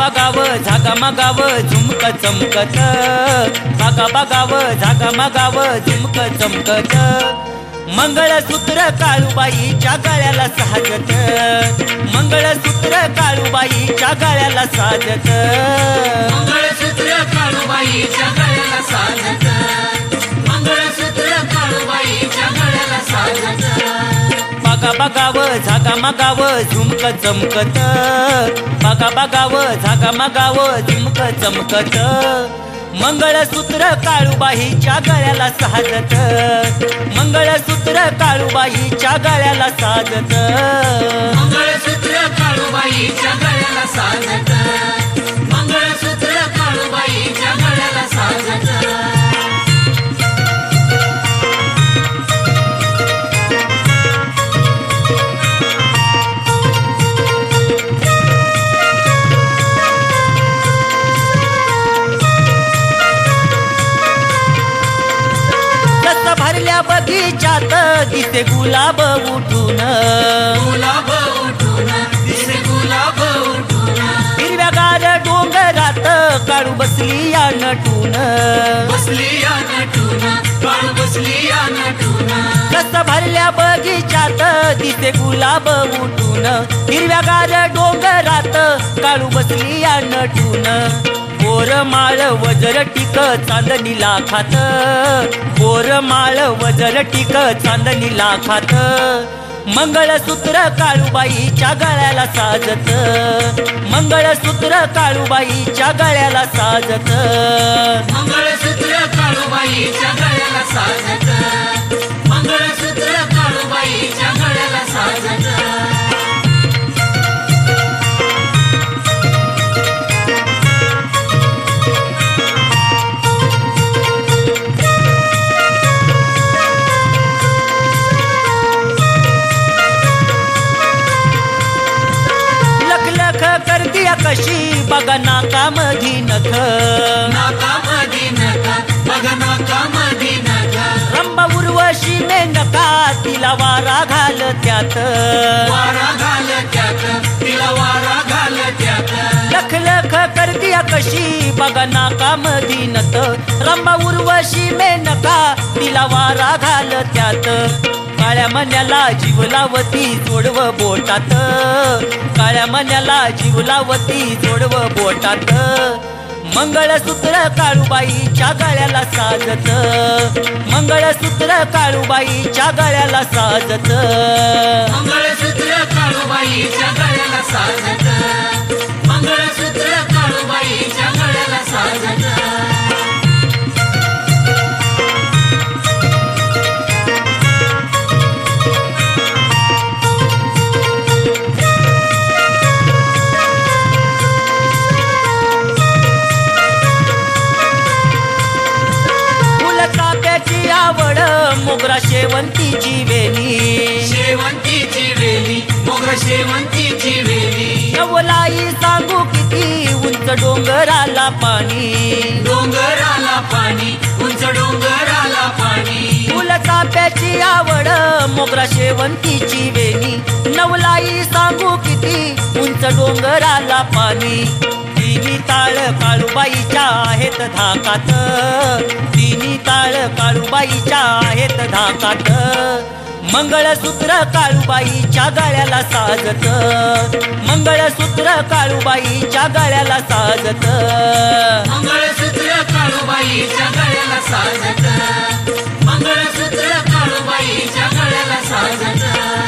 बगाव झागा मागाव झुमक चमकत, बागा बगाव झागा मागाव झुमक चमकत, मंगळसूत्र काळूबाईच्या गळ्याला साजत, मंगळसूत्र काळूबाईच्या गळ्याला साजत, मंगळसूत्र काळूबाईच्या गळ्याला साजत, मंगळसूत्र काळूबाईच्या गळ्याला साजत, बागा बगाव झागा मागाव झुमक चमकत, बागा बगाव झागा मागाव झुमक चमकत, मंगळसूत्र काळूबाईच्या गळ्याला साजत, मंगळसूत्र काळूबाईच्या गळ्याला साजत, मंगळसूत्र काळूबाईच्या गळ्याला साजत, मंगळसूत्र काळूबाईच्या गळ्याला साजत, भरल्या बगीचात दिसे गुलाब उठून, गुलाब उठून दिसे गुलाब उठून, हिरव्यागार डोंगरात काळू बसली या नटून, बसली या नटून, काळू बसली या नटून, कस भरल्या बगीचात दिसे गुलाब उठून, हिरव्यागार डोंगरात काळू बसली या नटून, बोरमाळ वजर टिक चांदणी लाखात, बोरमाळ वजर टिक चांदणी लाखात, मंगळसूत्र काळूबाईच्या गळ्याला साजत, मंगळसूत्र काळूबाईच्या गळ्याला साजत, मंगळसूत्र काळूबाईच्या गळ्याला साजत, मंगळसूत्र काळूबाईच्या गळ्याला साजत, करतीया कशी बघा नाकामधी नख, नाकामधी नख, बघा नाकामधी नख, रंबा उर्वशी मेनका तिला वारा घाल त्यात, वारा घाल त्यात, तिला वारा घाल त्यात, लख लख करतीया कशी बघा नाकामधी नथ, रंबा उर्वशी मेनका तिला वारा घाल त्यात, काळ्या मन्याला जीव लावती जोडव बोटात, काळ्या मन्याला जीव लावती जोडव बोटात, मंगळसूत्र काळूबाईच्या गळ्याला साजत, मंगळसूत्र काळूबाईच्या गळ्याला साजत, मंगळसूत्र काळूबाईच्या गळ्याला साजत, मंगळसूत्र काळूबाईच्या गळ्याला साजत, आवड मोगरा शेवंतीची वेली, शेवंतीची वेली, मोगरा शेवंतीची वेली, नवलाई सांगू किती उंच डोंगराला पाणी, डोंगराला पाणी, उंच डोंगराला पाणी, फुल चाफ्याची आवड मोगरा शेवंतीची वेली, नवलाई सांगू किती उंच डोंगराला पाणी, तिन्ही ताळ काळूबाईच्या आहेत धाकात, तिन्ही ताळ काळूबाईच्या आहेत धाकात, मंगळसूत्र काळूबाईच्या गळ्याला साजत, मंगळसूत्र काळूबाईच्या गळ्याला साजत, मंगळसूत्र काळूबाईच्या गळ्याला साजत, मंगळसूत्र काळूबाईच्या गळ्याला साजत,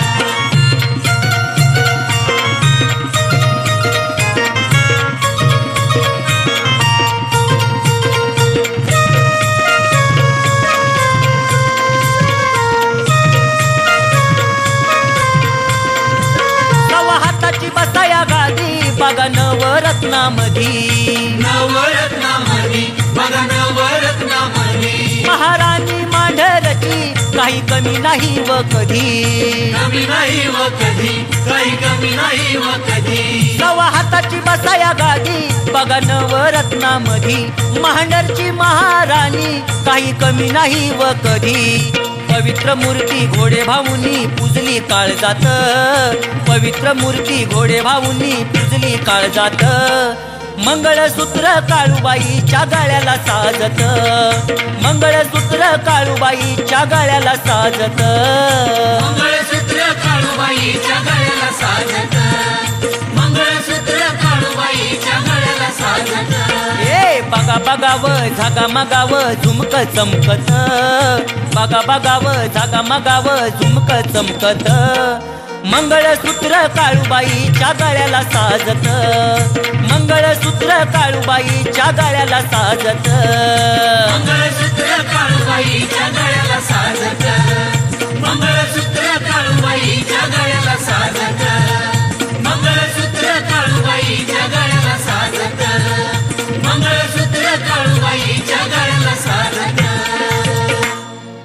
बसाया गादी बघा नवरत्नामधी, नवरत्नामधी, बघा नवरत्नामधी, महाराणी मांढरची काही कमी नाही व कधी, कमी नाही व कधी, काही कमी नाही व कधी, सवा हाताची बसाया गादी बघा नवरत्नामधी, मांढरची महाराणी काही कमी नाही व कधी, पवित्र मूर्ती घोडे भाऊनी पूजली काळजात, पवित्र मूर्ती घोडे भाऊनी पूजली काळजात, मंगळसूत्र काळूबाईच्या गळ्याला साजत, मंगळसूत्र काळूबाईच्या गळ्याला साजत, मंगळसूत्र काळूबाईच्या गळ्याला साजत, मंगळसूत्र काळूबाईच्या गळ्याला साजत. ए बघा बघाव झागा मगाव झुमक चमकत, बघा बघाव झागा मगाव झुमक चमकत, मंगळसूत्र काळूबाईच्या गळ्याला साजत, मंगळसूत्र काळूबाईच्या गळ्याला साजत, मंगळसूत्र काळूबाईच्या गळ्याला साजत.